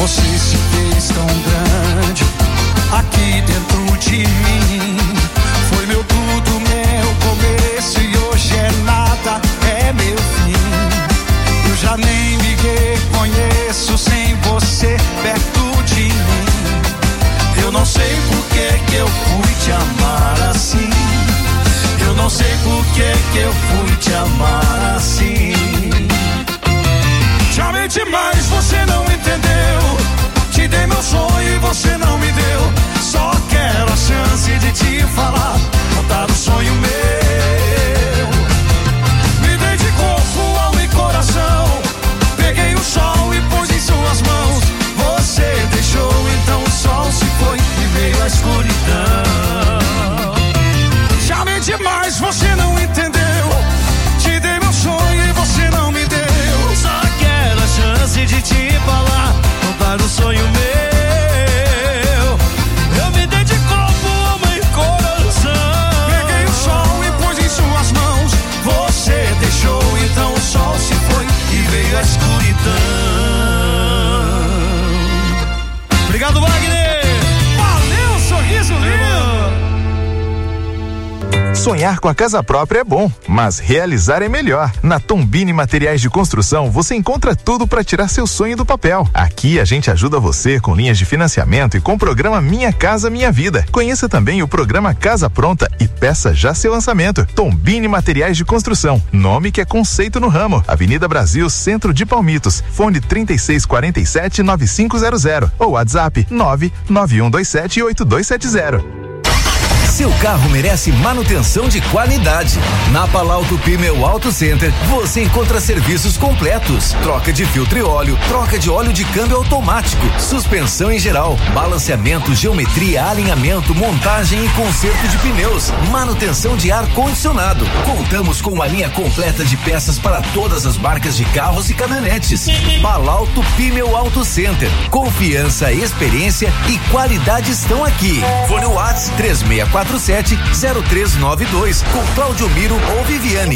Você se fez tão grande aqui dentro de mim. Foi meu tudo, meu começo, e hoje é nada, é meu fim. Eu já nem me reconheço sem você perto de mim. Eu não sei por que eu fui te amar assim. Eu não sei por que eu fui te amar assim. Te amei demais, você não entendeu. Te dei meu sonho e você não me deu. Só quero a chance de te falar, contar o sonho meu. Me dei de corpo, alma e coração. Peguei o sol e pus em suas mãos. Você deixou, então o sol se foi e veio a escuridão. Te amei demais, você não entendeu. Te dei meu sonho e você não me deu. Só quero a chance de te falar, contar o sonho meu. Eu me dei de corpo, alma e coração. Peguei o sol e pus em suas mãos. Você deixou, então o sol se foi e veio a escuridão. Obrigado, Wagner. Valeu, sorriso lindo. Sonhar com a casa própria é bom, mas realizar é melhor. Na Tombini Materiais de Construção, você encontra tudo para tirar seu sonho do papel. Aqui a gente ajuda você com linhas de financiamento e com o programa Minha Casa Minha Vida. Conheça também o programa Casa Pronta e peça já seu lançamento. Tombini Materiais de Construção, nome que é conceito no ramo. Avenida Brasil, Centro de Palmitos. Fone 3647-9500 ou WhatsApp 991278270. Seu carro merece manutenção de qualidade. Na Palauto Pneu Auto Center, você encontra serviços completos: troca de filtro e óleo, troca de óleo de câmbio automático, suspensão em geral, balanceamento, geometria, alinhamento, montagem e conserto de pneus, manutenção de ar condicionado. Contamos com uma linha completa de peças para todas as marcas de carros e caminhonetes. Palauto Pneu Auto Center. Confiança, experiência e qualidade estão aqui. Fone WhatsApp 3647-0392 com Cláudio Miro ou Viviane.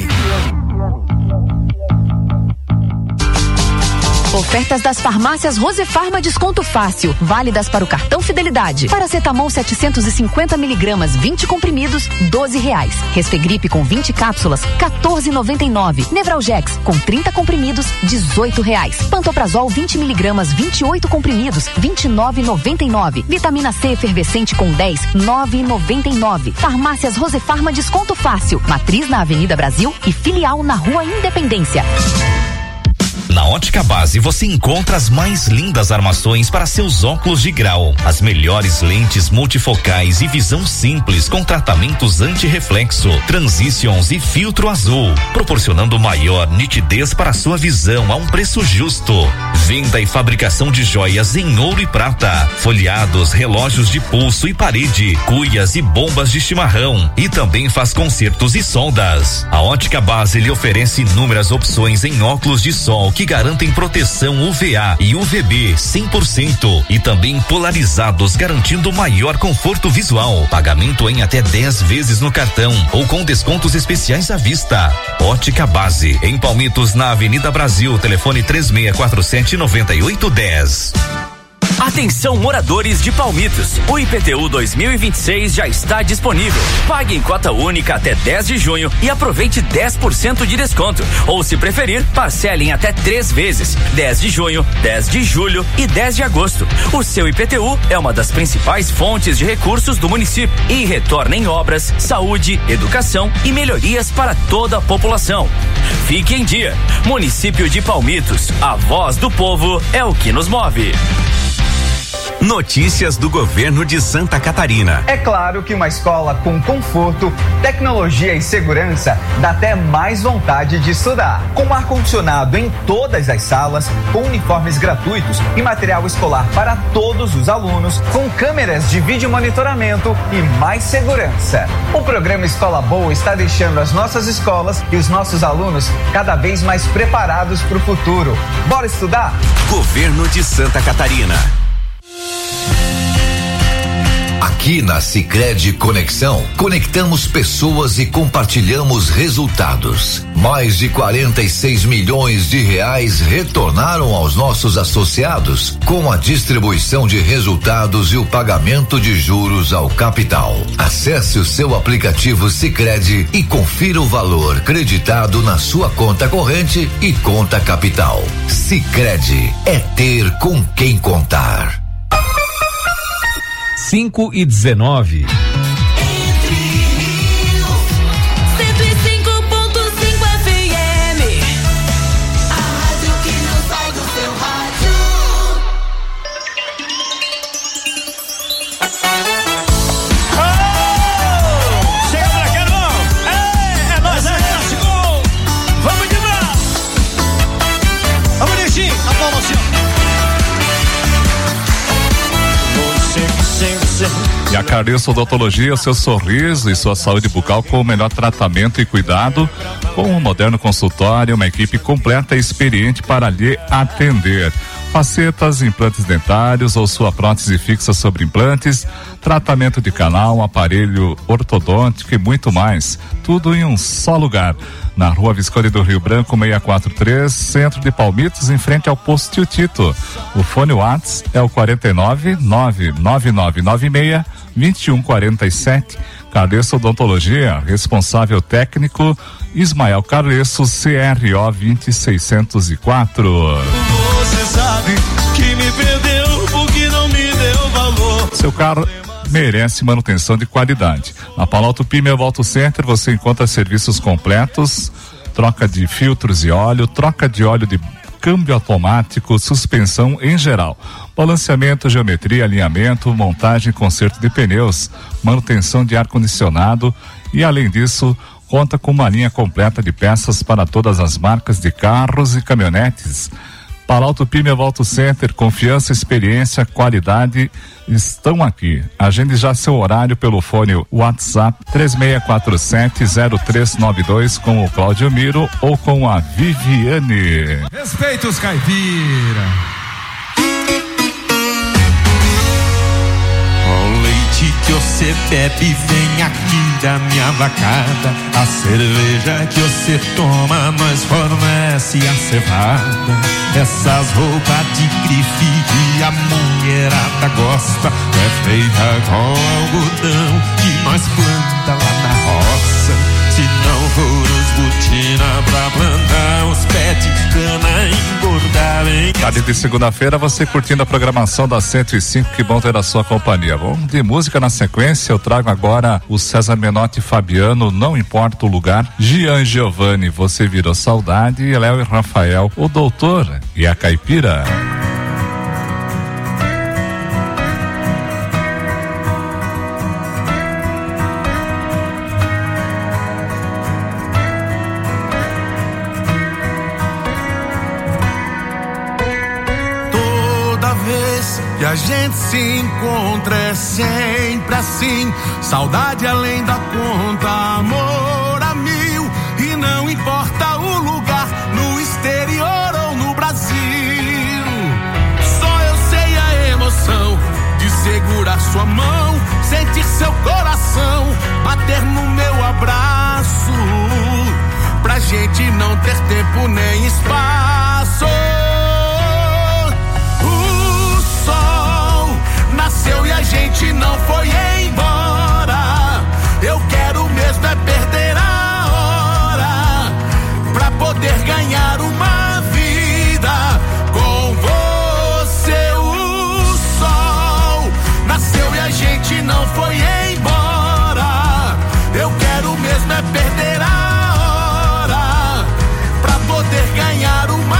Ofertas das farmácias Rosefarma Desconto Fácil, válidas para o cartão Fidelidade. Paracetamol 750 miligramas, 20 comprimidos, R$12. Respegripe com 20 cápsulas, R$14,99. Nevralgex com 30 comprimidos, R$18. Pantoprazol 20 miligramas, 28 comprimidos, R$29,99. Vitamina C efervescente com 10, R$9,99. Farmácias Rosefarma Desconto Fácil, matriz na Avenida Brasil e filial na Rua Independência. Na Ótica Base você encontra as mais lindas armações para seus óculos de grau, as melhores lentes multifocais e visão simples com tratamentos anti-reflexo, transitions e filtro azul, proporcionando maior nitidez para sua visão a um preço justo. Venda e fabricação de joias em ouro e prata, folheados, relógios de pulso e parede, cuias e bombas de chimarrão, e também faz consertos e soldas. A Ótica Base lhe oferece inúmeras opções em óculos de sol que garantem proteção UVA e UVB 100% e também polarizados, garantindo maior conforto visual. Pagamento em até 10 vezes no cartão ou com descontos especiais à vista. Ótica Base, em Palmitos, na Avenida Brasil, telefone 3647-9810. Atenção, moradores de Palmitos, o IPTU 2026 já está disponível. Pague em cota única até 10 de junho e aproveite 10% de desconto, ou se preferir, parcele em até 3 vezes, 10 de junho, 10 de julho e 10 de agosto. O seu IPTU é uma das principais fontes de recursos do município e retorna em obras, saúde, educação e melhorias para toda a população. Fique em dia. Município de Palmitos, a voz do povo é o que nos move. Notícias do governo de Santa Catarina. É claro que uma escola com conforto, tecnologia e segurança dá até mais vontade de estudar. Com ar-condicionado em todas as salas, com uniformes gratuitos e material escolar para todos os alunos, com câmeras de vídeo monitoramento e mais segurança. O programa Escola Boa está deixando as nossas escolas e os nossos alunos cada vez mais preparados para o futuro. Bora estudar? Governo de Santa Catarina. Aqui na Sicredi Conexão, conectamos pessoas e compartilhamos resultados. Mais de 46 milhões de reais retornaram aos nossos associados com a distribuição de resultados e o pagamento de juros ao capital. Acesse o seu aplicativo Sicredi e confira o valor creditado na sua conta corrente e conta capital. Sicredi é ter com quem contar. 5:19. E a Carreço Odontologia, seu sorriso e sua saúde bucal com o melhor tratamento e cuidado, com um moderno consultório, uma equipe completa e experiente para lhe atender. Facetas, implantes dentários ou sua prótese fixa sobre implantes, tratamento de canal, aparelho ortodôntico e muito mais. Tudo em um só lugar. Na Rua Visconde do Rio Branco, 643, centro de Palmitos, em frente ao posto Tio Tito. O fone WhatsApp é o 49-9996-2147. Carreço Odontologia, responsável técnico Ismael Carreço, CRO 20604. Você sabe que me perdeu porque não me deu valor. Seu carro merece manutenção de qualidade. Na Planalto Pneu Auto Center você encontra serviços completos, troca de filtros e óleo, troca de óleo de câmbio automático, suspensão em geral, balanceamento, geometria, alinhamento, montagem e conserto de pneus, manutenção de ar-condicionado e, além disso, conta com uma linha completa de peças para todas as marcas de carros e caminhonetes. Planalto Pneu Auto Center, confiança, experiência, qualidade estão aqui. Agende já seu horário pelo fone WhatsApp 3647-0392 com o Cláudio Miro ou com a Viviane. Respeita os caipira. O leite que você bebe vem aqui da minha vacada. A cerveja que você toma nós fornece a cevada. Essas roupas de grife que a mulherada gosta é feita com algodão que nós planta lá na roça. Se não for os botina pra plantar os pés de cana engordar, hein? Tarde de segunda-feira, você curtindo a programação da 105, que bom ter a sua companhia. Vamos de música na sequência, eu trago agora o César Menotti e Fabiano, Não Importa o Lugar, Gian Giovanni, Você Virou Saudade, e Léo e Rafael, O Doutor e a Caipira. E a gente se encontra é sempre assim, saudade além da conta, amor a mil, e não importa o lugar, no exterior ou no Brasil. Só eu sei a emoção de segurar sua mão, sentir seu coração bater no meu abraço, pra gente não ter tempo nem espaço. Nasceu e a gente não foi embora. Eu quero mesmo é perder a hora pra poder ganhar uma vida com você. O sol nasceu e a gente não foi embora. Eu quero mesmo é perder a hora pra poder ganhar uma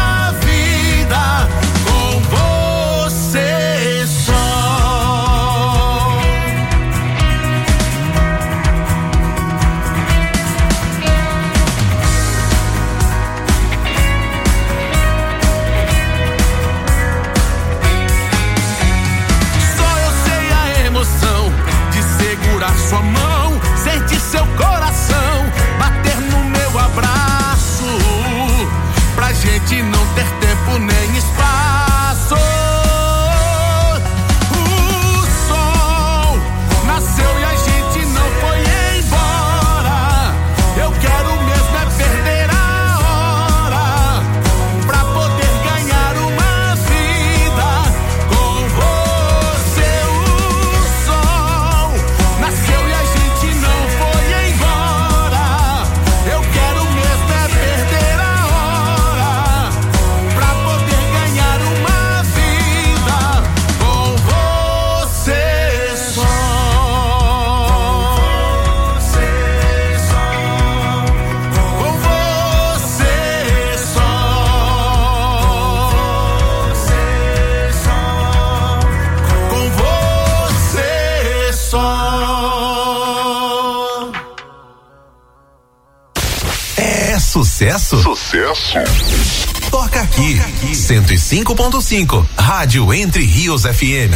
sucesso. Toca aqui, 105.5, Rádio Entre Rios FM.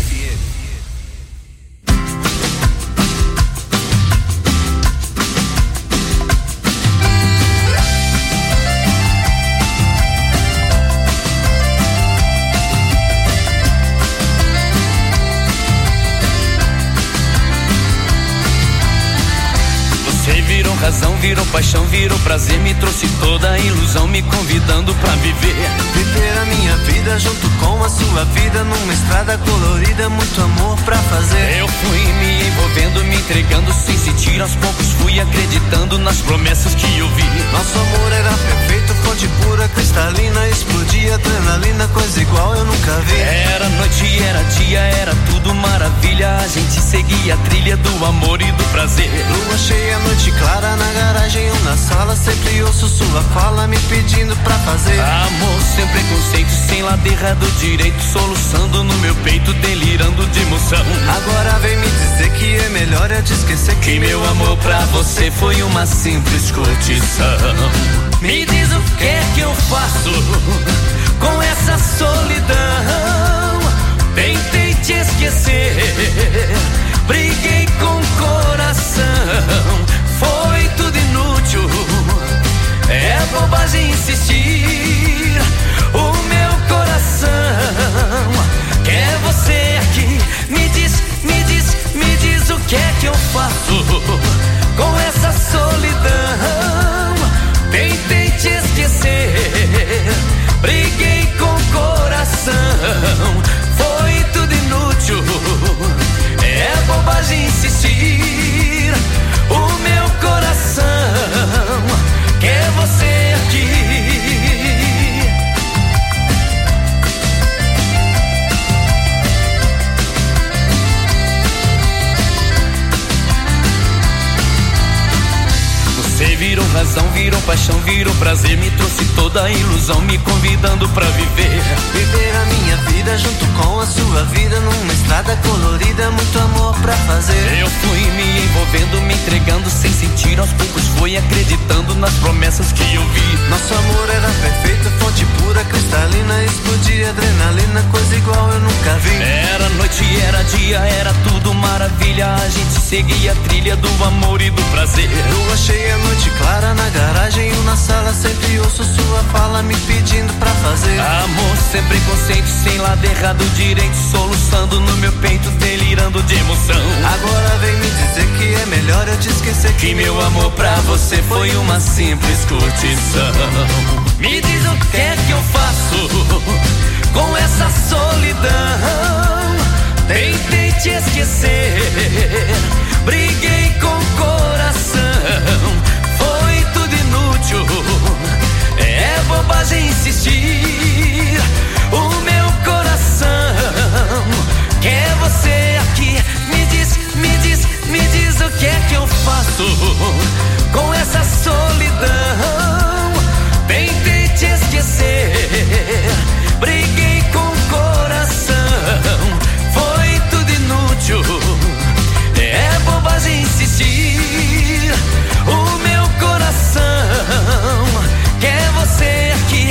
Razão, virou paixão, virou prazer, me trouxe toda a ilusão, me convidando pra viver. Viver a minha vida junto com a sua vida, numa estrada colorida, muito amor pra fazer. Eu fui me envolvendo, me entregando sem sentir, aos poucos fui acreditando nas promessas que eu vi. Nosso amor era perfeito, fonte pura, cristalina, explodia adrenalina, coisa igual eu nunca vi. Era noite, era dia, era tudo maravilha, a gente seguia a trilha do amor e do prazer. Lua cheia, noite clara, na garagem ou na sala, sempre ouço sua fala me pedindo pra fazer. Amor sem preconceito, sem lado errado direito, soluçando no meu peito, delirando de emoção. Agora vem me dizer que é melhor eu te esquecer, que meu amor pra você foi uma simples curtição. Me diz o que é que eu faço com essa solidão. Tentei te esquecer, briguei com o coração, foi tudo inútil, é bobagem insistir. O meu coração quer você aqui. Me diz o que é que eu faço com essa solidão. Tentei te esquecer, briguei com o coração, foi tudo inútil, é bobagem insistir. O meu coração quer você aqui. Você virou razão, virou paixão, virou prazer, me trouxe toda a ilusão, me convidando pra viver. Viver a minha vida junto com a sua vida, numa estrada colorida, muito amor pra fazer. Eu fui me envolvendo, me entregando sem sentir, aos poucos fui acreditando nas promessas que eu vi. Nosso amor era perfeito, fonte pura, cristalina, explodia adrenalina, coisa igual eu nunca vi. Era noite, era dia, era tudo maravilha, a gente seguia a trilha do amor e do prazer. Lua cheia, noite clara, na garagem ou na sala, sempre ouço sua fala me pedindo pra fazer. Amor sem preconceito, sem lado errado direito, soluçando no meu peito, delirando de emoção. Agora vem me dizer que é melhor eu te esquecer, que meu amor pra você foi uma simples curtição. Me diz o que é que eu faço com essa solidão. Tentei te esquecer, briguei com o coração, foi tudo inútil, é bobagem insistir. O meu coração quer você aqui. Me diz o que é que eu faço com essa solidão. Tentei te esquecer, briguei com o coração, foi tudo inútil, é bobagem insistir. O meu coração quer você aqui.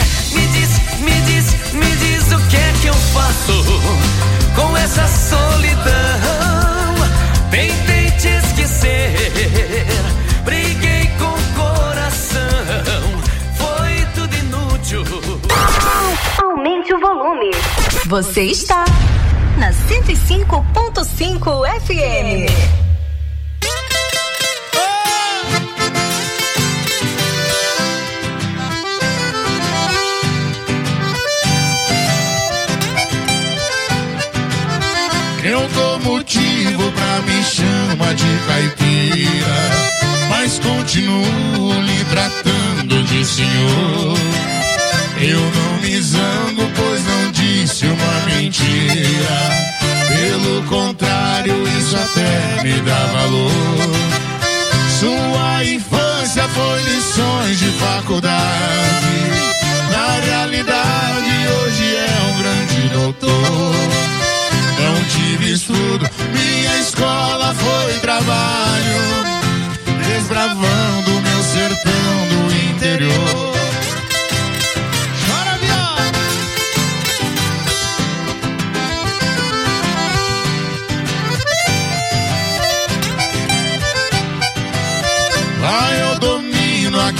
Me diz o que é que eu faço com essa solidão. Tentei te esquecer, briguei com o coração, foi tudo inútil. Aumente o volume. Você está na 105.5 FM. Eu dou motivo pra me chamar de caipira, mas continuo lhe tratando de senhor. Eu não me zango, pois não disse uma mentira. Pelo contrário, isso até me dá valor. Sua infância foi lições de faculdade. Na realidade, hoje é um grande doutor. Não tive estudo, minha escola foi trabalho, desbravando meu sertão do interior.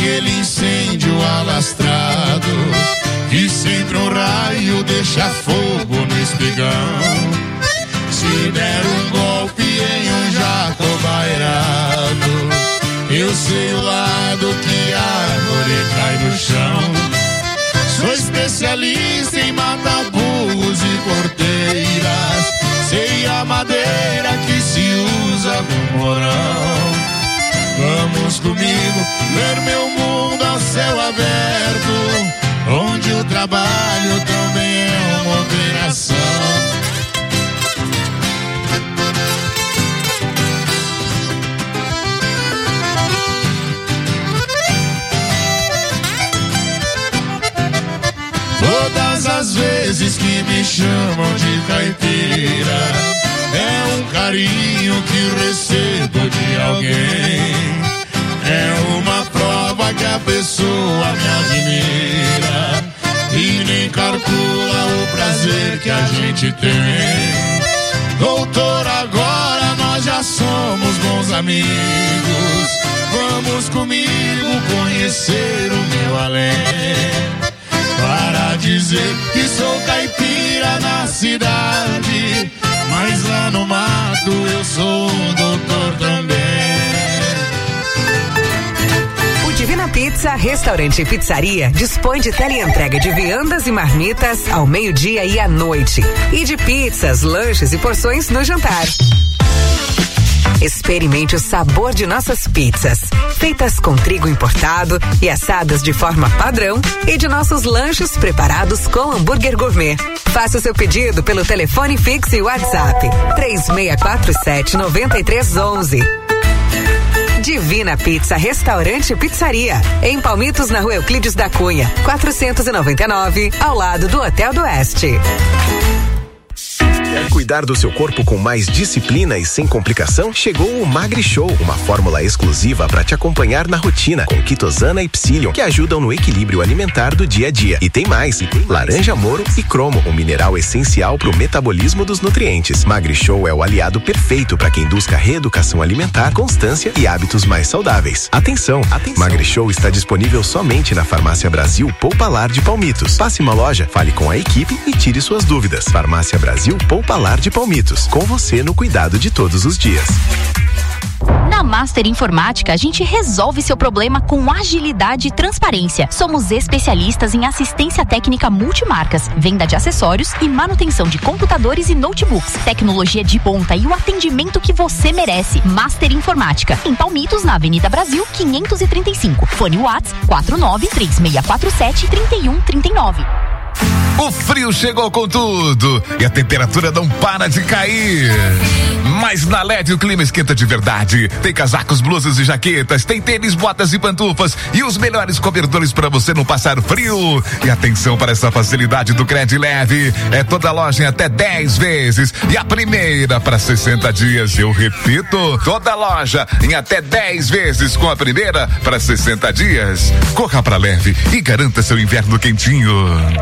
aquele incêndio alastrado, que sempre um raio deixa fogo no espigão. Se der um golpe em um jacobairado, eu sei o lado que a árvore cai no chão. Sou especialista em matar burros e porteiras, sei a madeira que se usa no morão. Vamos comigo ver meu mundo ao céu aberto, onde o trabalho também é uma operação. Todas as vezes que me chamam de caipira, é um carinho que recebo de alguém. É uma prova que a pessoa me admira e nem calcula o prazer que a gente tem. Doutor, agora nós já somos bons amigos. Vamos comigo conhecer o meu além, para dizer que sou caipira na cidade, mas lá no mato eu sou um doutor também. O Divina Pizza, restaurante e pizzaria, dispõe de teleentrega de viandas e marmitas ao meio-dia e à noite, e de pizzas, lanches e porções no jantar. Experimente o sabor de nossas pizzas, feitas com trigo importado e assadas de forma padrão, e de nossos lanches preparados com hambúrguer gourmet. Faça o seu pedido pelo telefone fixo e WhatsApp 3647-9311. Divina Pizza, restaurante e pizzaria, em Palmitos, na Rua Euclides da Cunha, 499, ao lado do Hotel do Oeste. Quer cuidar do seu corpo com mais disciplina e sem complicação? Chegou o Magri Show, uma fórmula exclusiva para te acompanhar na rotina, com quitosana e psyllium, que ajudam no equilíbrio alimentar do dia a dia. E tem mais, laranja moro e cromo, um mineral essencial para o metabolismo dos nutrientes. Magri Show é o aliado perfeito para quem busca reeducação alimentar, constância e hábitos mais saudáveis. Atenção! Magri Show está disponível somente na Farmácia Brasil Poupalar de Palmitos. Passe uma loja, fale com a equipe e tire suas dúvidas. Farmácia Brasil Poupalar de Palmitos, com você no cuidado de todos os dias. Na Master Informática, a gente resolve seu problema com agilidade e transparência. Somos especialistas em assistência técnica multimarcas, venda de acessórios e manutenção de computadores e notebooks. Tecnologia de ponta e o atendimento que você merece. Master Informática, em Palmitos, na Avenida Brasil, 535. Fone WhatsApp 493647-3139. O frio chegou com tudo e a temperatura não para de cair. Mas na LED o clima esquenta de verdade. Tem casacos, blusas e jaquetas, tem tênis, botas e pantufas e os melhores cobertores para você não passar frio. E atenção para essa facilidade do Cred Leve. É toda loja em até 10 vezes e a primeira para 60 dias. Eu repito, toda loja em até 10 vezes com a primeira para 60 dias. Corra pra Leve e garanta seu inverno quentinho.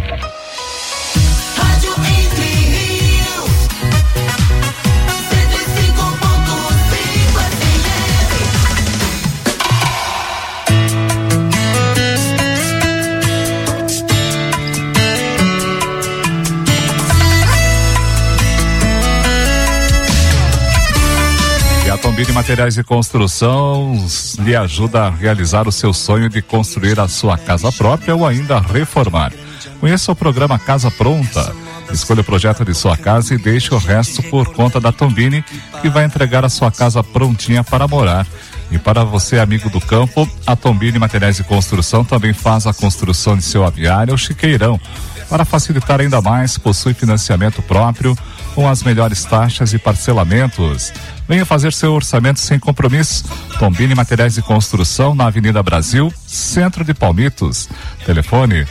Tombini Materiais de Construção lhe ajuda a realizar o seu sonho de construir a sua casa própria ou ainda reformar. Conheça o programa Casa Pronta. Escolha o projeto de sua casa e deixe o resto por conta da Tombini, que vai entregar a sua casa prontinha para morar. E para você, amigo do campo, a Tombini Materiais de Construção também faz a construção de seu aviário ou chiqueirão. Para facilitar ainda mais, possui financiamento próprio com as melhores taxas e parcelamentos. Venha fazer seu orçamento sem compromisso. Tombini Materiais de Construção, na Avenida Brasil, centro de Palmitos. Telefone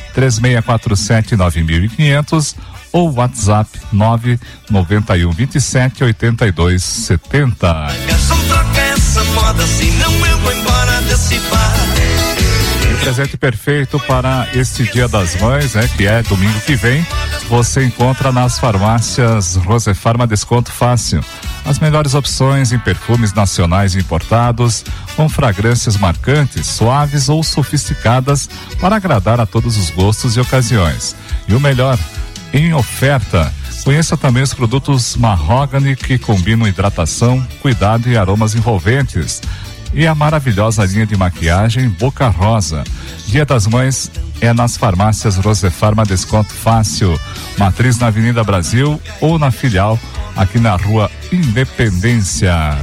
3647-9500 ou WhatsApp 99127-8270. O presente perfeito para este Dia das Mães, que é domingo que vem, você encontra nas farmácias Rosefarma Desconto Fácil. As melhores opções em perfumes nacionais e importados, com fragrâncias marcantes, suaves ou sofisticadas para agradar a todos os gostos e ocasiões. E o melhor, em oferta, conheça também os produtos Mahogany que combinam hidratação, cuidado e aromas envolventes. E a maravilhosa linha de maquiagem Boca Rosa. Dia das Mães é nas farmácias Rosefarma Desconto Fácil, matriz na Avenida Brasil ou na filial aqui na Rua Independência.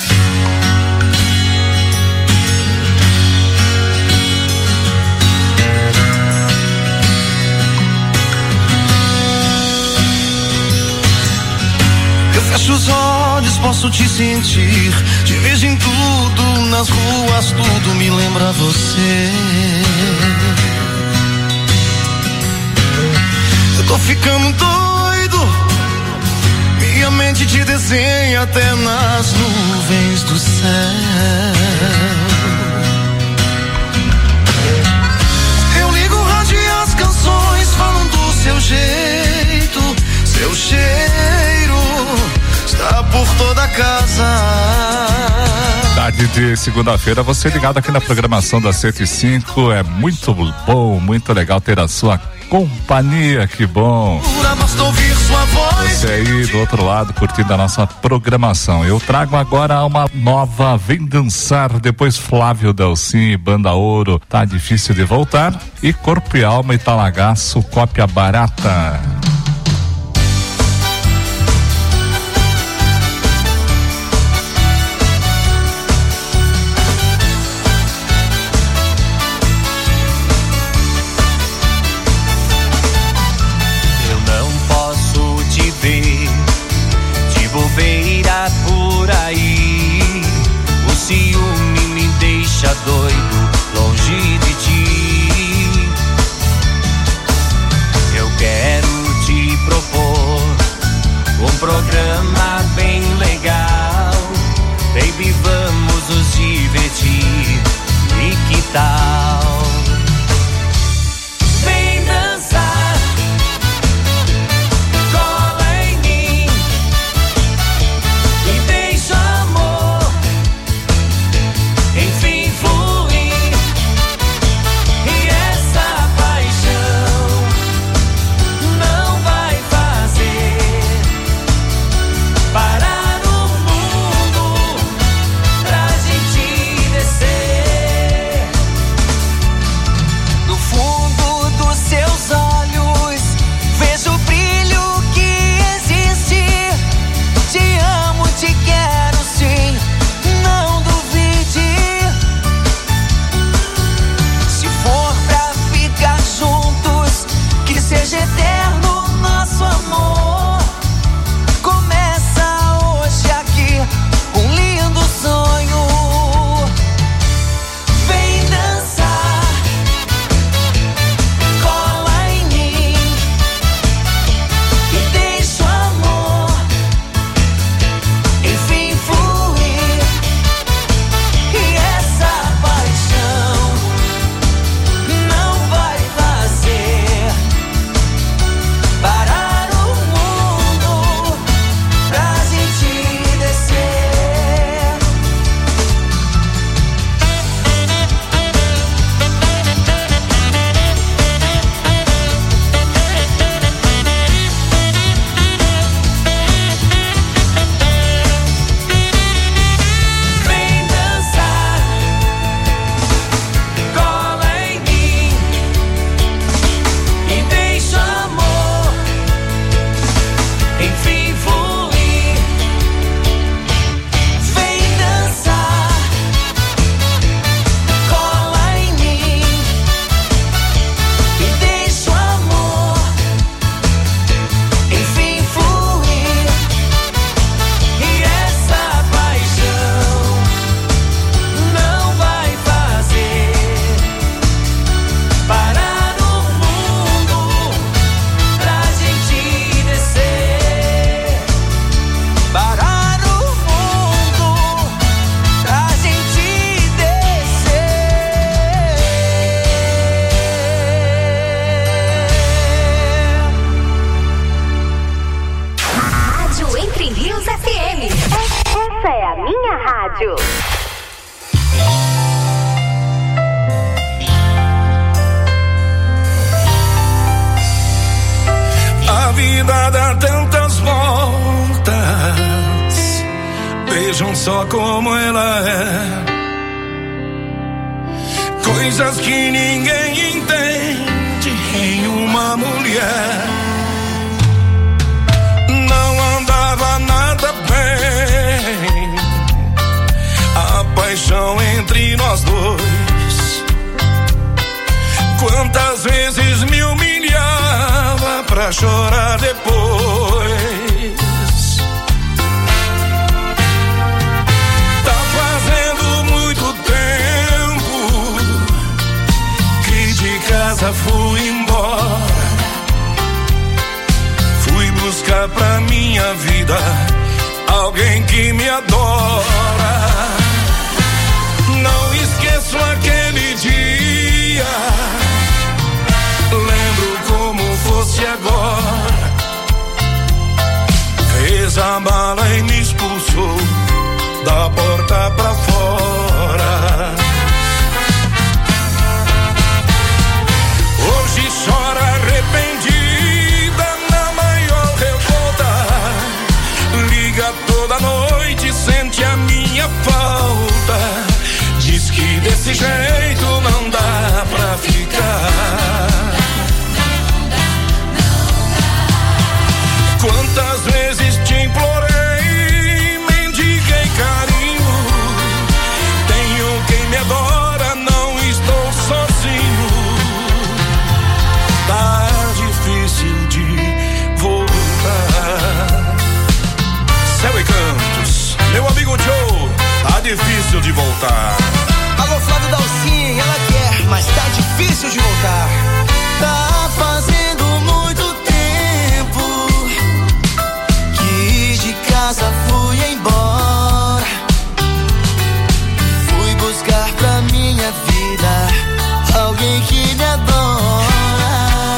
Fecho os olhos, posso te sentir. Te vejo em tudo, nas ruas, tudo me lembra você. Eu tô ficando doido. Minha mente te desenha até nas nuvens do céu. Eu ligo o rádio e as canções falam do seu jeito, seu cheiro está por toda a casa. Tarde de segunda-feira, você ligado aqui na programação da 105. É muito bom, muito legal ter a sua companhia, que bom. Você aí do outro lado curtindo a nossa programação. Eu trago agora uma nova Vem Dançar, depois Flávio Delcim, Banda Ouro, Tá Difícil de Voltar, e Corpo e Alma e Talagaço, Cópia Barata. Por aí, o ciúme me deixa doido, longe de ti. Eu quero te propor um programa bem legal. Baby, vamos nos divertir, e que tal? Vem dançar, cola em mim e deixa amor, enfim, fluir. E essa paixão não vai fazer rádio. A vida dá tantas voltas, vejam só como ela é. Coisas que ninguém entende em uma mulher. Não andava nada bem a paixão entre nós dois. Quantas vezes me humilhava pra chorar depois. Tá fazendo muito tempo que de casa fui embora. Fui buscar pra minha vida alguém que me adora. Não esqueço aquele dia, lembro como fosse agora. Fez a mala e me expulsou da porta pra fora. Hoje chora arrependida na maior revolta. Liga toda noite, sente a minha falta. Diz que desse jeito não dá pra ficar. Quantas vezes te implorei, mendiguei carinho. Tenho quem me adora, não estou sozinho. Tá difícil de voltar. Céu e Cantos, meu amigo Joe, tá difícil de voltar. Alô, Flávio Dalcin, ela quer, mas tá difícil de voltar. Tá fazendo muito tempo que de casa fui embora. Fui buscar pra minha vida alguém que me adora.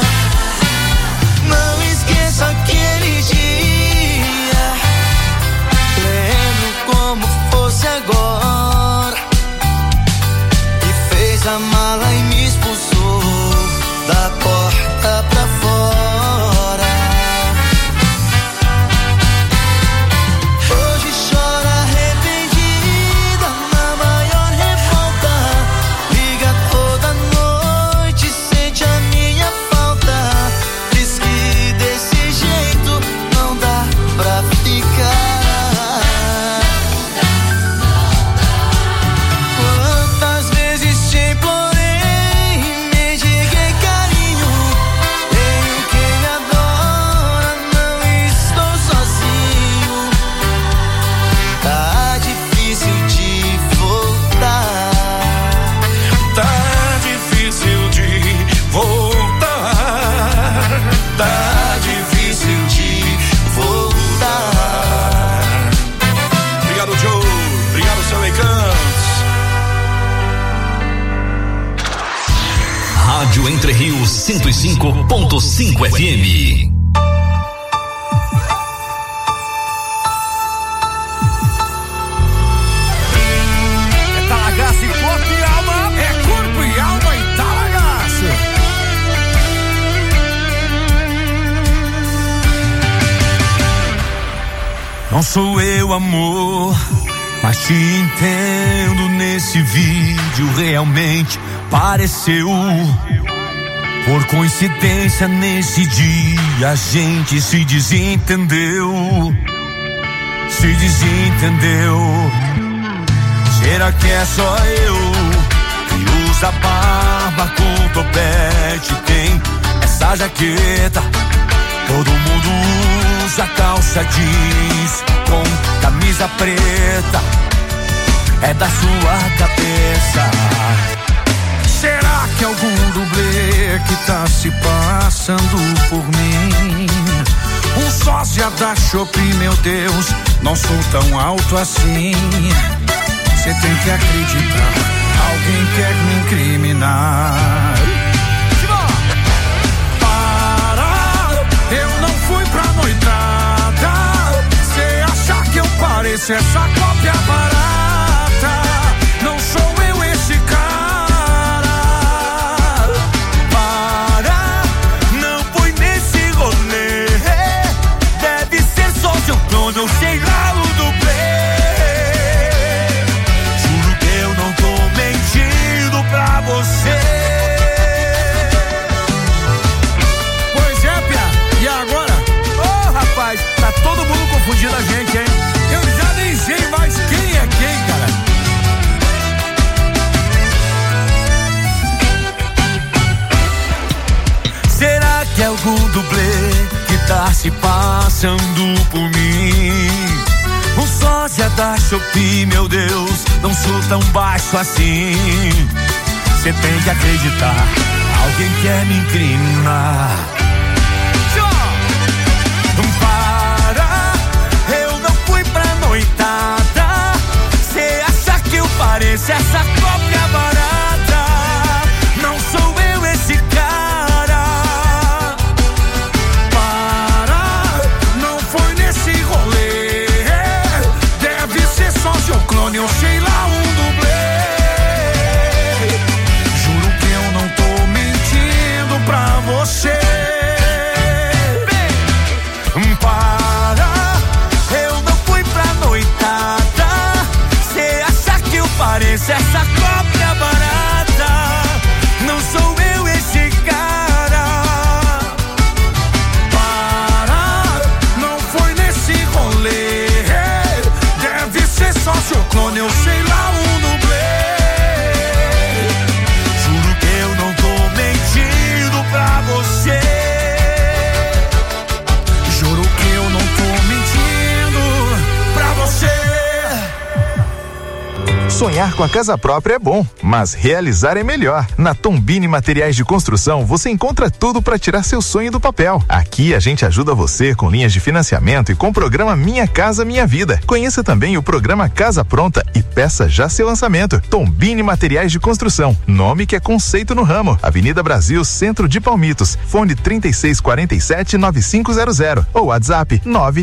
Não esqueça aquele dia, lembro como fosse agora. E fez a mala e me expulsou da porta pra fora. Hoje chora arrependida na maior revolta. Liga toda noite, sente a minha falta. Diz que desse jeito não dá pra ficar. Quantas vezes te implorei, mendiguei carinho. Tenho quem me adora, não estou sozinho. Tá difícil de voltar. Tá difícil de voltar. Tá difícil de voltar. Obrigado, Joe. Obrigado, Céu e Cantos. Rádio Entre Rios 105.5 FM. É talagaço e corpo e alma. É corpo e alma e talagaço. Não sou eu, amor, mas te entendo nesse vídeo. Realmente pareceu. Por coincidência, nesse dia a gente se desentendeu. Se desentendeu. Será que é só eu que usa barba com topete? Tem essa jaqueta. Todo mundo usa calça jeans com camisa preta. É da sua cabeça. Será que algum dublê que tá se passando por mim? Um sósia da Shopping, meu Deus, não sou tão alto assim. Cê tem que acreditar, alguém quer me incriminar. Para, eu não fui pra noitada. Cê acha que eu pareço essa cópia barata? estivesse passando por mim. O sósia da Shopee, meu Deus, não sou tão baixo assim. Cê tem que acreditar, alguém quer me incriminar. Para, eu não fui pra noitada. Cê acha que eu pareço essa cópia barata? Não sou eu esse cara. Para, não foi nesse rolê. Deve ser sócio clone ou sei lá um dublê. Juro que eu não tô mentindo pra você. Para, eu não fui pra noitada. Cê acha que eu pareço essa cópia barata? Não sou eu esse cara. Para, não foi nesse rolê. Deve ser sócio clone, eu sei lá um dublê. Juro que eu não tô mentindo pra você. Juro que eu não tô mentindo pra você. Sonhar com a casa própria é bom, mas realizar é melhor. Na Tombini Materiais de Construção, você encontra tudo para tirar seu sonho do papel. Aqui a gente ajuda você com linhas de financiamento e com o programa Minha Casa Minha Vida. Conheça também o programa Casa Pronta e peça já seu lançamento. Tombini Materiais de Construção, nome que é conceito no ramo. Avenida Brasil, Centro de Palmitos. Fone 3647-9500 ou WhatsApp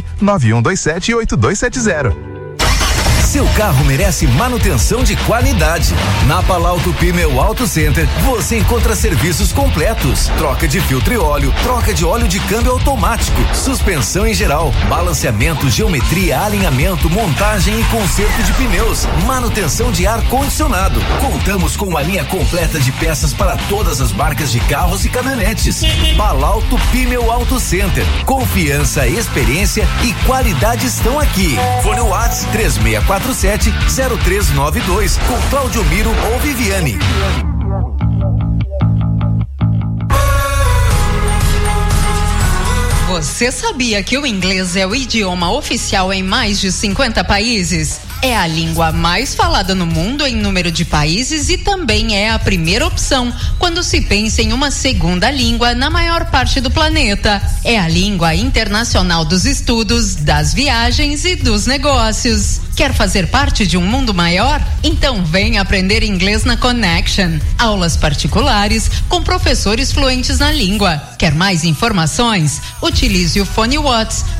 991278270. Seu carro merece manutenção de qualidade. Na Palauto Pneu Auto Center, você encontra serviços completos: troca de filtro e óleo, troca de óleo de câmbio automático, suspensão em geral, balanceamento, geometria, alinhamento, montagem e conserto de pneus, manutenção de ar condicionado. Contamos com uma linha completa de peças para todas as marcas de carros e caminhonetes. Palauto Pneu Auto Center, confiança, experiência e qualidade estão aqui. Fone WhatsApp 3647-0392 com Cláudio Miro ou Viviane. Você sabia que o inglês é o idioma oficial em mais de 50 países? É a língua mais falada no mundo em número de países e também é a primeira opção quando se pensa em uma segunda língua na maior parte do planeta. É a língua internacional dos estudos, das viagens e dos negócios. Quer fazer parte de um mundo maior? Então vem aprender inglês na Connection. Aulas particulares com professores fluentes na língua. Quer mais informações? Utilize o fone WhatsApp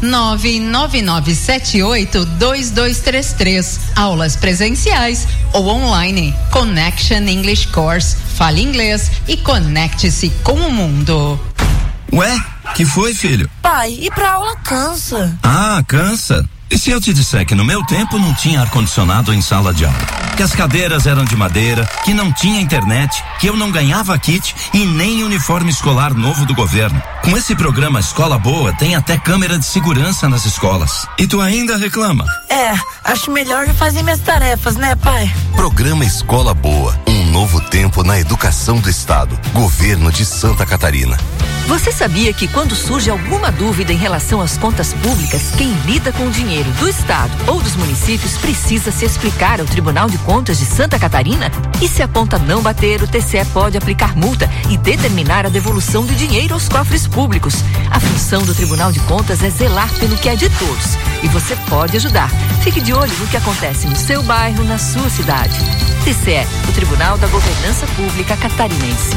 999782233. Aulas presenciais ou online. Connection English Course. Fale inglês e conecte-se com o mundo. Ué, que foi, filho? Pai, ir pra aula cansa. Ah, cansa? E se eu te disser que no meu tempo não tinha ar-condicionado em sala de aula? Que as cadeiras eram de madeira, que não tinha internet, que eu não ganhava kit e nem uniforme escolar novo do governo. Com esse programa Escola Boa, tem até câmera de segurança nas escolas. E tu ainda reclama? É, acho melhor eu fazer minhas tarefas, né, pai? Programa Escola Boa, um novo tempo na educação do Estado. Governo de Santa Catarina. Você sabia que quando surge alguma dúvida em relação às contas públicas, quem lida com o dinheiro do Estado ou dos municípios precisa se explicar ao Tribunal de Contas de Santa Catarina? E se a conta não bater, o TCE pode aplicar multa e determinar a devolução do dinheiro aos cofres públicos. A função do Tribunal de Contas é zelar pelo que é de todos. E você pode ajudar. Fique de olho no que acontece no seu bairro, na sua cidade. TCE, o Tribunal da Governança Pública Catarinense.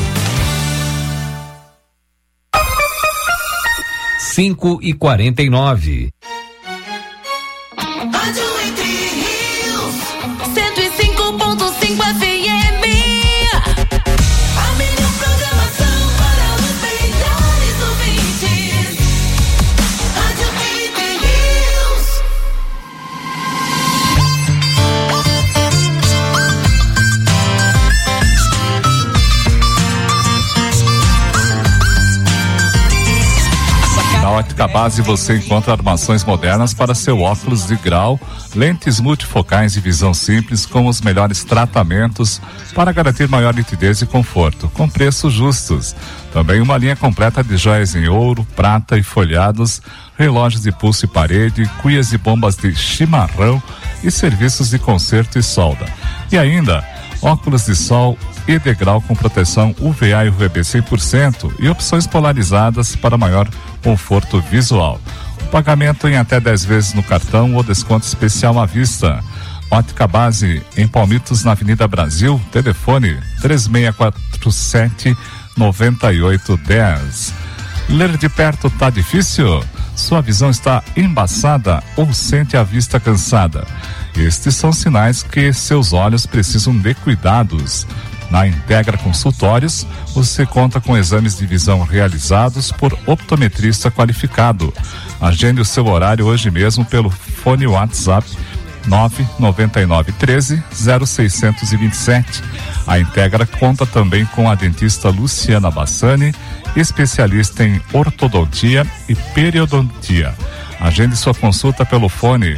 5h49. Rádio Entre Rios, 105.5 FM. A melhor programação para os melhores ouvintes. Rádio Entre Rios. Na Ótica Base você encontra armações modernas para seu óculos de grau, lentes multifocais e visão simples com os melhores tratamentos para garantir maior nitidez e conforto, com preços justos. Também uma linha completa de joias em ouro, prata e folhados, relógios de pulso e parede, cuias e bombas de chimarrão e serviços de conserto e solda. E ainda, óculos de sol e de grau com proteção UVA e UVB 100% e opções polarizadas para maior conforto visual. O pagamento em até 10 vezes no cartão ou desconto especial à vista. Ótica Base em Palmitos, na Avenida Brasil, telefone 3647-9810. Ler de perto tá difícil? Sua visão está embaçada ou sente a vista cansada? Estes são sinais que seus olhos precisam de cuidados. Na Integra Consultórios, você conta com exames de visão realizados por optometrista qualificado. Agende o seu horário hoje mesmo pelo fone WhatsApp 99913-0627. A Integra conta também com a dentista Luciana Bassani, especialista em ortodontia e periodontia. Agende sua consulta pelo fone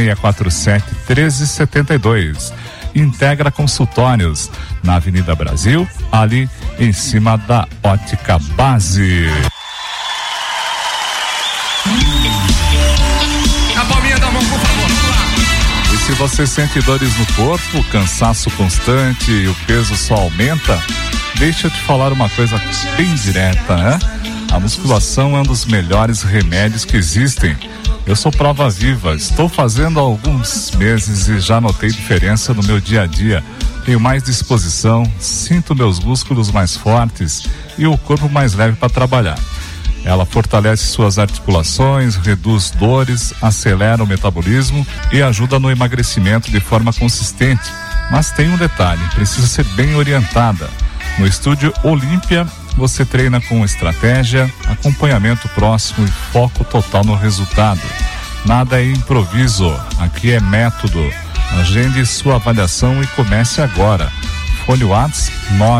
3647-1372. Integra Consultórios, na Avenida Brasil, ali em cima da Ótica Base. A palminha da mão, por favor. E se você sente dores no corpo, cansaço constante e o peso só aumenta, deixa eu te falar uma coisa bem direta, né? A musculação é um dos melhores remédios que existem. Eu sou prova viva, estou fazendo há alguns meses e já notei diferença no meu dia a dia. Tenho mais disposição, sinto meus músculos mais fortes e o corpo mais leve para trabalhar. Ela fortalece suas articulações, reduz dores, acelera o metabolismo e ajuda no emagrecimento de forma consistente. Mas tem um detalhe, precisa ser bem orientada. No Estúdio Olímpia, você treina com estratégia, acompanhamento próximo e foco total no resultado. Nada é improviso, aqui é método. Agende sua avaliação e comece agora. Fone WhatsApp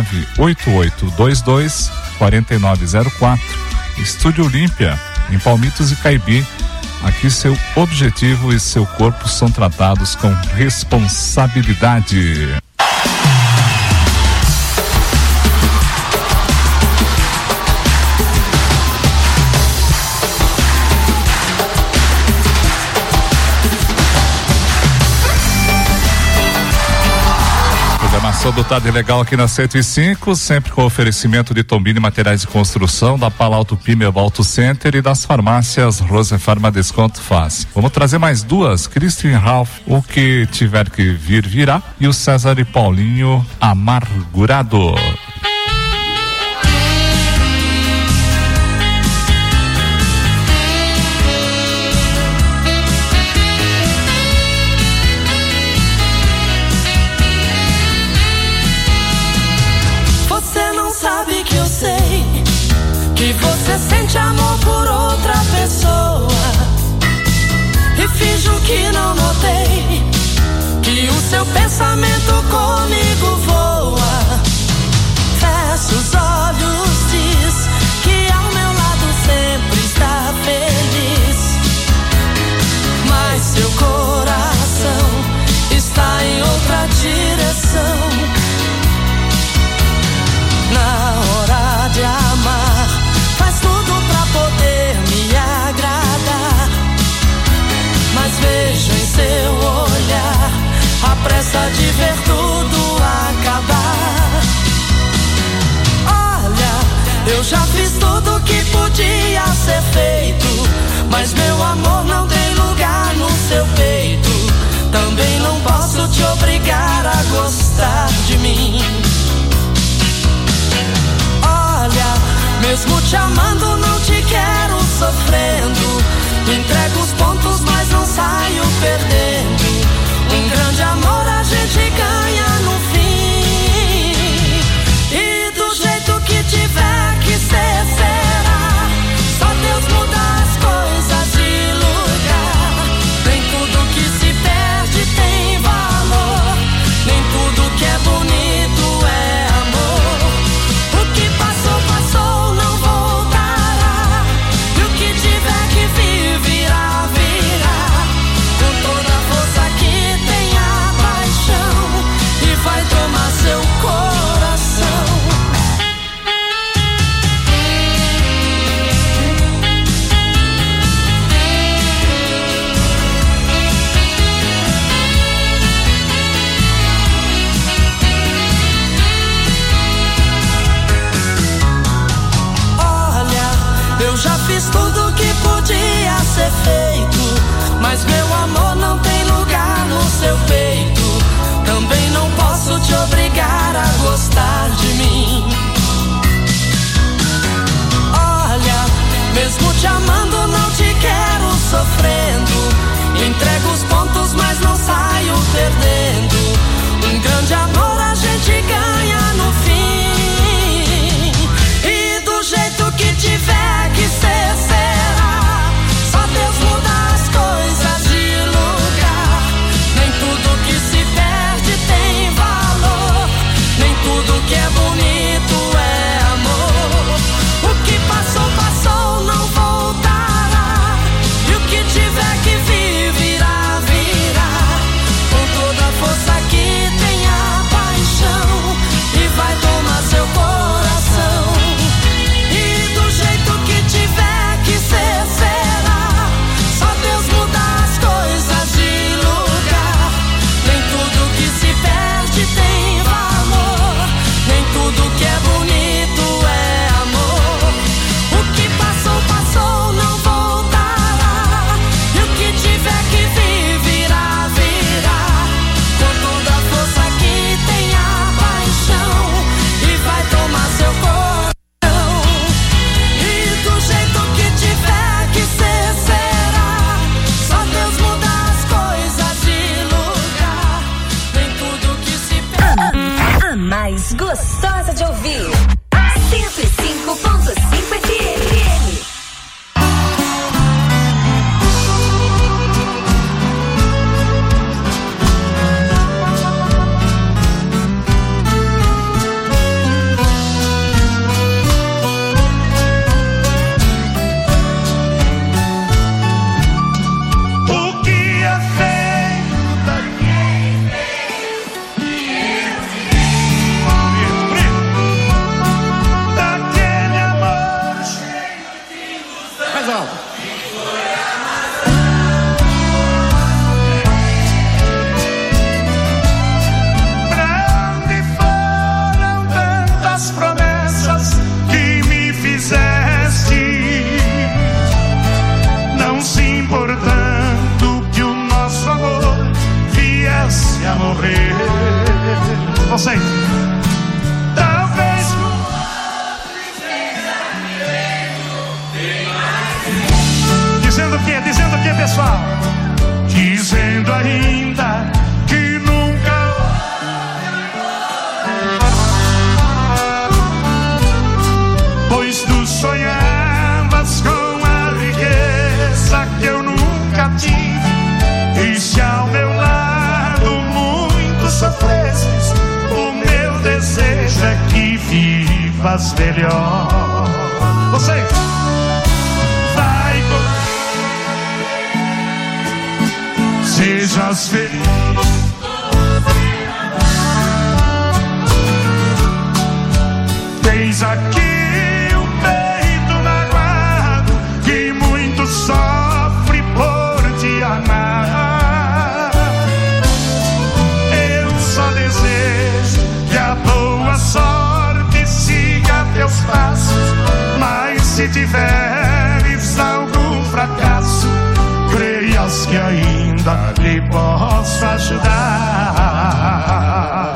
98822-4904. Estúdio Olímpia, em Palmitos e Caibi. Aqui seu objetivo e seu corpo são tratados com responsabilidade. Do Tarde Legal aqui na 105, sempre com oferecimento de Tombini Materiais de Construção, da Palalto Pimel Auto Center e das farmácias Rosefarma Desconto Fácil. Vamos trazer mais duas, Christian Ralph, o que tiver que vir, virá, e o César e Paulinho, Amargurado. Que você sente amor por outra pessoa e finjo que não notei que o seu pensamento comigo voa. Fecha os olhos, diz que ao meu lado sempre está feliz, mas seu coração está em outra direção. Na hora de amar, faz tudo pra poder me agradar, mas vejo em seu olhar a pressa de ver tudo acabar. Olha, eu já fiz tudo que podia ser feito, mas meu amor não tem lugar no seu peito. Também não posso te obrigar a gostar de mim. Mesmo te amando, não te quero sofrendo. Entrego os pontos, mas não saio perdendo. Um grande amor a gente ganha no fim. E do jeito que tiver que ser, será. Só Deus muda as coisas de lugar. Nem tudo que se perde tem valor. Nem tudo que é bonito é amor. O que passou, passou. sejas melhor. Vocês, vai, sejas feliz. Tens aqui o peito magoado que muito sofre por te amar. Eu só desejo que a boa sorte siga teus passos, mas se tiveres algum fracasso, creias que ainda lhe posso ajudar.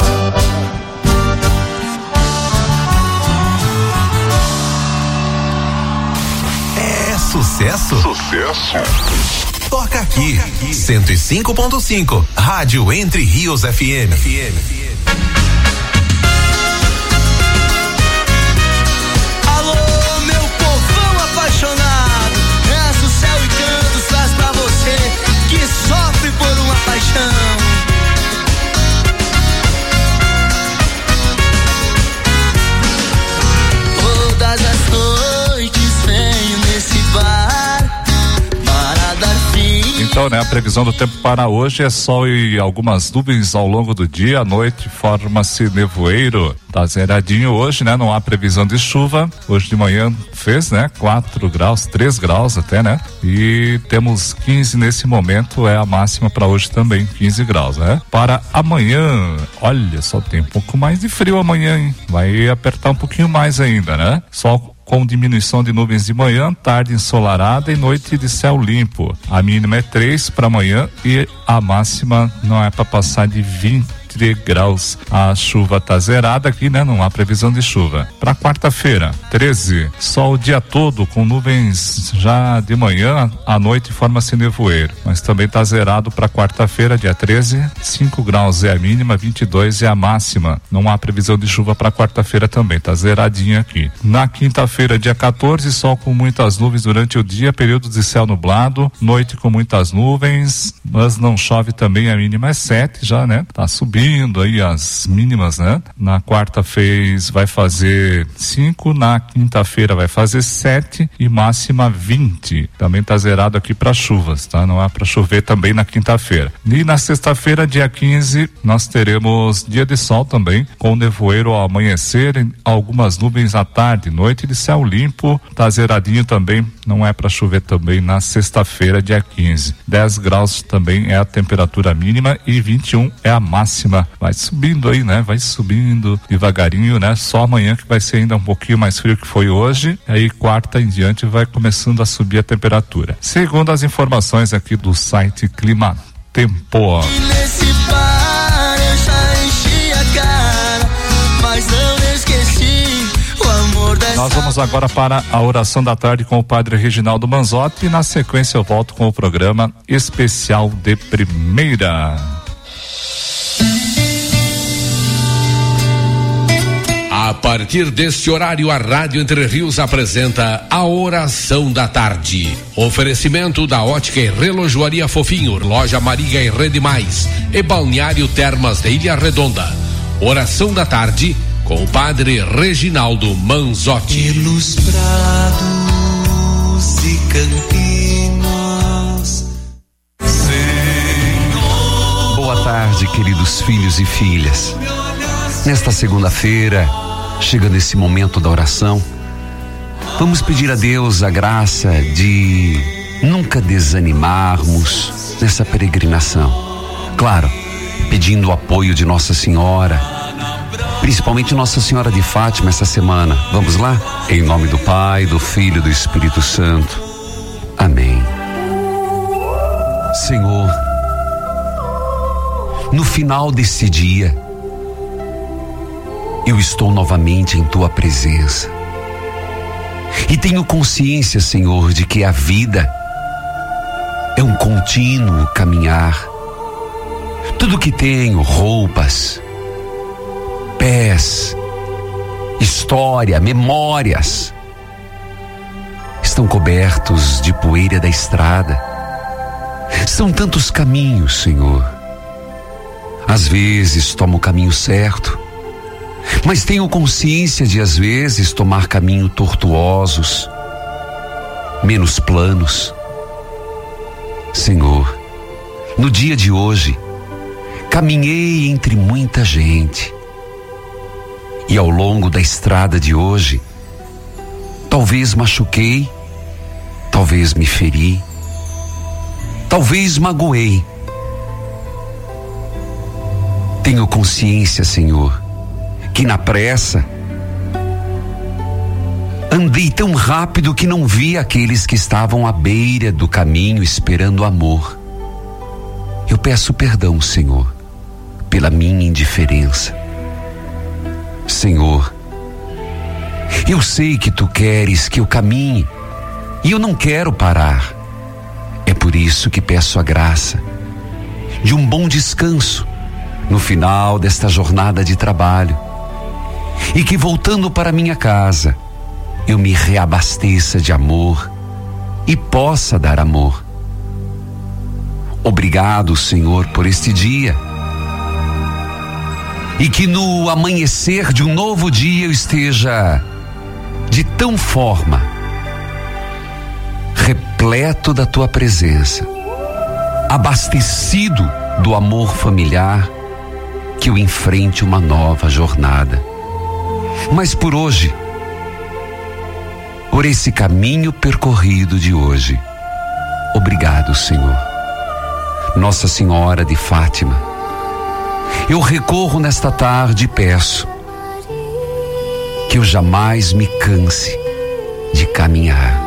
Sucesso? Sucesso. Toca aqui. 105.5. Rádio Entre Rios FM. Alô, meu povão apaixonado. Dança o céu e canto, traz pra você que sofre por uma paixão. Todas as noites venho nesse bar para dar fim. Então, né, a previsão do tempo para hoje é sol e algumas nuvens ao longo do dia. À noite forma-se nevoeiro. Tá zeradinho hoje, né? Não há previsão de chuva. Hoje de manhã fez, né? 4 graus, 3 graus até, né? E temos 15 nesse momento, é a máxima para hoje também, 15 graus, né? Para amanhã, olha só, tem um pouco mais de frio amanhã, hein? Vai apertar um pouquinho mais ainda, né? Sol com diminuição de nuvens de manhã, tarde ensolarada e noite de céu limpo. A mínima é 3 para amanhã e a máxima não é para passar de 20 graus. A chuva tá zerada aqui, né? Não há previsão de chuva. Para quarta-feira, 13, sol o dia todo com nuvens já de manhã, à noite forma-se nevoeiro, mas também tá zerado para quarta-feira, dia 13, 5 graus é a mínima, 22 é a máxima. Não há previsão de chuva para quarta-feira também, tá zeradinho aqui. Na quinta-feira, dia 14, sol com muitas nuvens durante o dia, períodos de céu nublado, noite com muitas nuvens, mas não chove também, a mínima é 7 já, né? Tá subindo aí as mínimas, né? Na quarta-feira vai fazer 5, na quinta-feira vai fazer 7 e máxima 20. Também tá zerado aqui para chuvas, tá? Não há para chover também na quinta-feira. E na sexta-feira, dia 15, nós teremos dia de sol também, com nevoeiro ao amanhecer, algumas nuvens à tarde, noite de céu limpo, tá zeradinho também, não é para chover também na sexta-feira, dia 15. 10 graus também é a temperatura mínima e 21 é a máxima. Vai subindo aí, né? Vai subindo devagarinho, né? Só amanhã que vai ser ainda um pouquinho mais frio que foi hoje. Aí quarta em diante vai começando a subir a temperatura. Segundo as informações aqui do site Clima Tempo. Nesse bar eu já enchi a cara, mas não esqueci o amor dessa. Nós vamos agora para a oração da tarde com o padre Reginaldo Manzotti e na sequência eu volto com o programa especial de primeira. A partir deste horário, a Rádio Entre Rios apresenta a Oração da Tarde. Oferecimento da Ótica e Relojoaria Fofinho, Loja Maria e Rede Mais e Balneário Termas de Ilha Redonda. Oração da Tarde com o Padre Reginaldo Manzotti. Pelos prados e campinos, Senhor. Boa tarde, queridos filhos e filhas. Nesta segunda-feira, chegando esse momento da oração, vamos pedir a Deus a graça de nunca desanimarmos nessa peregrinação. Claro, pedindo o apoio de Nossa Senhora, principalmente Nossa Senhora de Fátima essa semana. Vamos lá? Em nome do Pai, do Filho e do Espírito Santo. Amém. Senhor, no final desse dia, eu estou novamente em tua presença e tenho consciência, Senhor, de que a vida é um contínuo caminhar. Tudo que tenho, roupas, pés, história, memórias, estão cobertos de poeira da estrada. São tantos caminhos, Senhor. Às vezes tomo o caminho certo, Mas tenho consciência de às vezes tomar caminhos tortuosos, menos planos. Senhor, no dia de hoje, caminhei entre muita gente. E ao longo da estrada de hoje, talvez machuquei, talvez me feri, talvez magoei. Tenho consciência, Senhor, que na pressa andei tão rápido que não vi aqueles que estavam à beira do caminho esperando amor. Eu peço perdão, Senhor, pela minha indiferença. Senhor, eu sei que Tu queres que eu caminhe e eu não quero parar. É por isso que peço a graça de um bom descanso no final desta jornada de trabalho, e que voltando para minha casa eu me reabasteça de amor e possa dar amor. Obrigado, Senhor, por este dia, e que no amanhecer de um novo dia eu esteja de tão forma repleto da Tua presença, abastecido do amor familiar, que eu enfrente uma nova jornada. Mas por hoje, por esse caminho percorrido de hoje, obrigado, Senhor. Nossa Senhora de Fátima, eu recorro nesta tarde e peço que eu jamais me canse de caminhar.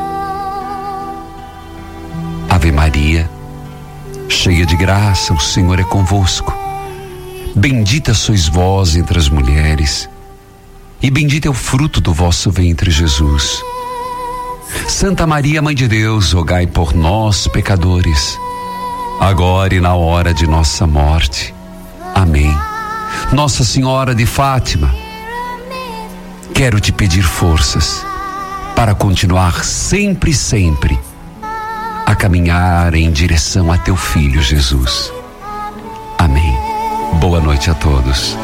Ave Maria, cheia de graça, o Senhor é convosco. Bendita sois vós entre as mulheres, e bendito é o fruto do vosso ventre, Jesus. Santa Maria, Mãe de Deus, rogai por nós, pecadores, agora e na hora de nossa morte. Amém. Nossa Senhora de Fátima, quero te pedir forças para continuar sempre a caminhar em direção a Teu Filho Jesus. Amém. Boa noite a todos.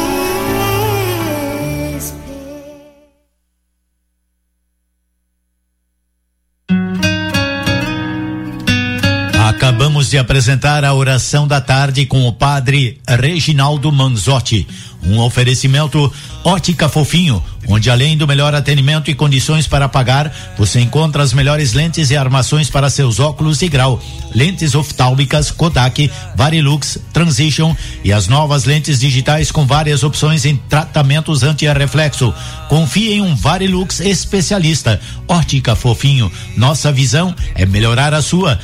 Acabamos de apresentar a oração da tarde com o padre Reginaldo Manzotti. Um oferecimento Ótica Fofinho, onde além do melhor atendimento e condições para pagar, você encontra as melhores lentes e armações para seus óculos de grau. Lentes oftálmicas Kodak, Varilux, Transition e as novas lentes digitais com várias opções em tratamentos anti-reflexo. Confie em um Varilux especialista. Ótica Fofinho, nossa visão é melhorar a sua.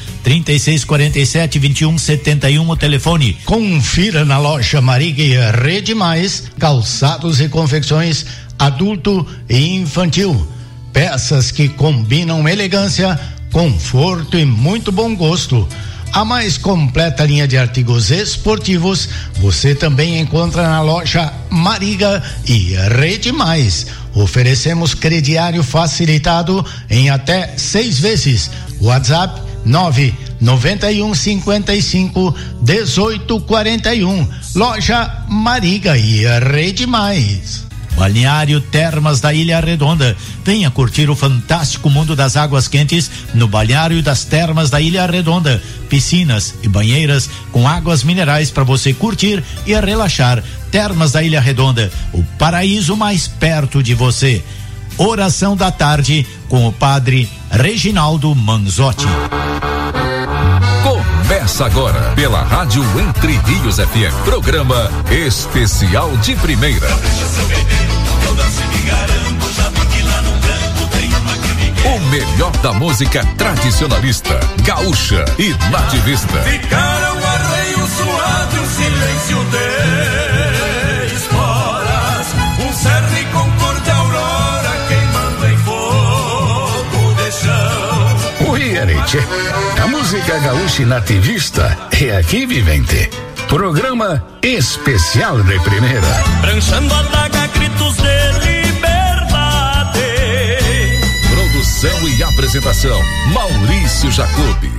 3647-2171 o telefone. Confira na loja Mariga e Rede Mais, calçados e confecções adulto e infantil. Peças que combinam elegância, conforto e muito bom gosto. A mais completa linha de artigos esportivos você também encontra na loja Mariga e Rede Mais. Oferecemos crediário facilitado em até 6 vezes. WhatsApp 991551841. Loja Mariga e Rede Mais. Balneário Termas da Ilha Redonda. Venha curtir o fantástico mundo das águas quentes no Balneário das Termas da Ilha Redonda. Piscinas e banheiras com águas minerais para você curtir e relaxar. Termas da Ilha Redonda, o paraíso mais perto de você. Oração da tarde com o padre Reginaldo Manzotti. Começa agora pela Rádio Entre Rios FM. Programa especial de primeira. O melhor da música tradicionalista, gaúcha e nativista. Ficaram arreio suado, um silêncio de esporas, um cerne com cor de aurora queimando em fogo de chão. Oi, Arete. A música gaúcha e nativista é aqui, vivente. Programa especial de primeira. Pranchando a daga, gritos de liberdade. Produção e apresentação, Maurício Jacobi.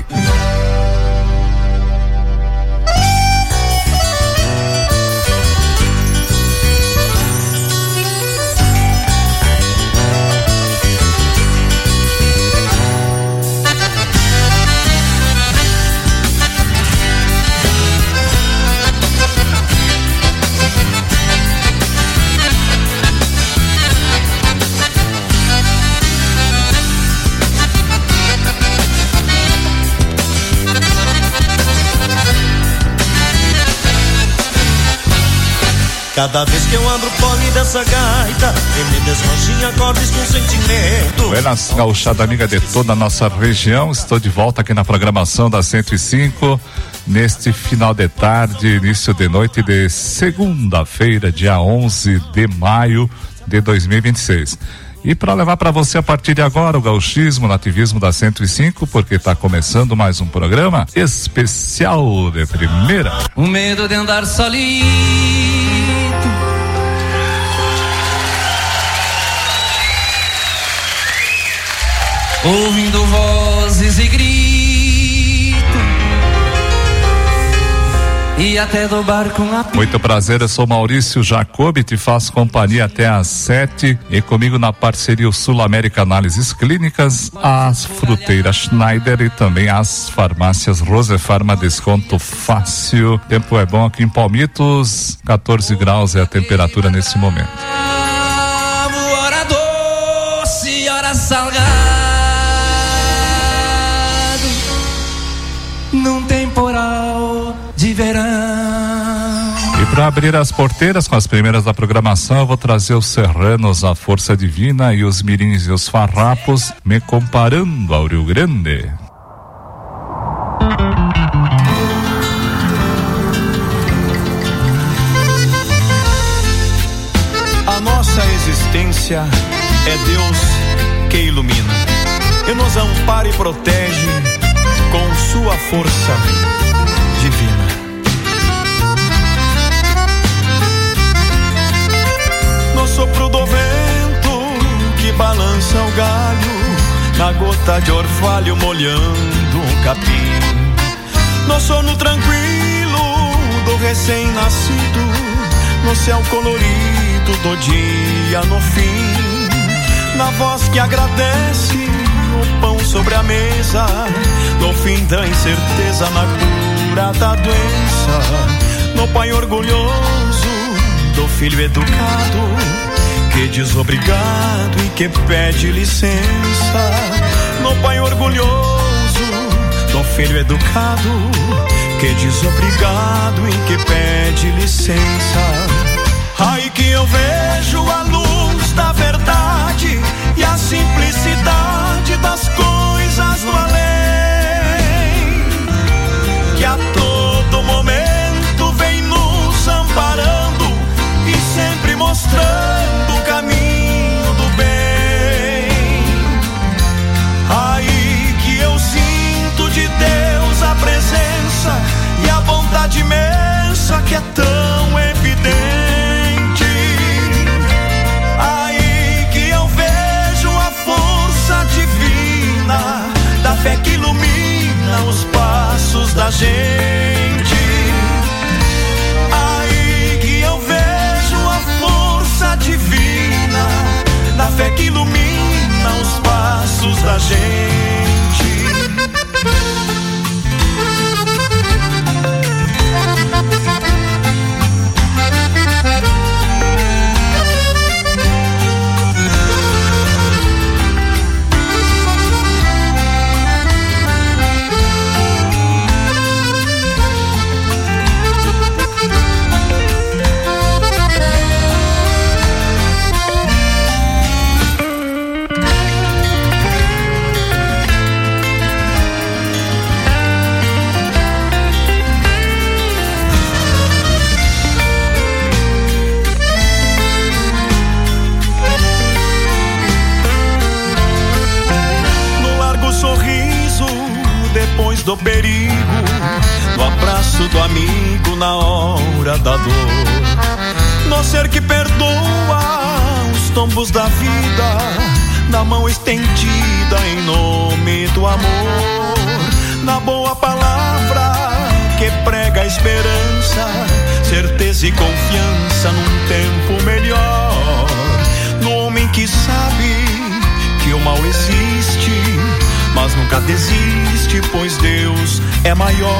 Cada vez que eu abro o fone dessa gaita, ele me desmancha acordes com sentimento. Buenas, gauchada amiga de toda a nossa região. Estou de volta aqui na programação da 105, neste final de tarde, início de noite de segunda-feira, dia 11 de maio de 2026. E para levar para você a partir de agora o gauchismo, o nativismo da 105, porque está começando mais um programa especial de primeira. O medo de andar solito, ouvindo vozes e gritos, e até do barco uma... Muito prazer, eu sou Maurício Jacobi, te faço companhia até às 7 e comigo na parceria o Sul América Análises Clínicas, as Fruteiras Schneider e também as farmácias Rosefarma Desconto Fácil. Tempo é bom aqui em Palmitos, 14 graus é a temperatura nesse momento. Hora doce, hora salgada, num temporal de verão. E para abrir as porteiras com as primeiras da programação, eu vou trazer os serranos, a força divina e os mirins e os farrapos, me comparando ao Rio Grande. A nossa existência é Deus que ilumina e nos ampara e protege com sua força divina. No sopro do vento que balança o galho, na gota de orvalho molhando o capim, no sono tranquilo do recém-nascido, no céu colorido do dia no fim, na voz que agradece o pão sobre a mesa, no fim da incerteza, na cura da doença, no pai orgulhoso do filho educado que diz obrigado e que pede licença, no pai orgulhoso do filho educado que diz obrigado e que pede licença. Ai que eu vejo a luz da verdade e a simplicidade das coisas do além, que a todo momento vem nos amparando e sempre mostrando o caminho do bem. Aí que eu sinto de Deus a presença e a bondade imensa que é tão evidente. Aí que eu vejo a força divina da fé que ilumina os passos da gente. Aí que eu vejo a força divina da fé que ilumina os passos da gente. Depois do perigo, no abraço do amigo na hora da dor, no ser que perdoa os tombos da vida, na mão estendida em nome do amor, na boa palavra que prega a esperança, certeza e confiança num tempo melhor, no homem que sabe que o mal existe, mas nunca desiste, pois Deus é maior.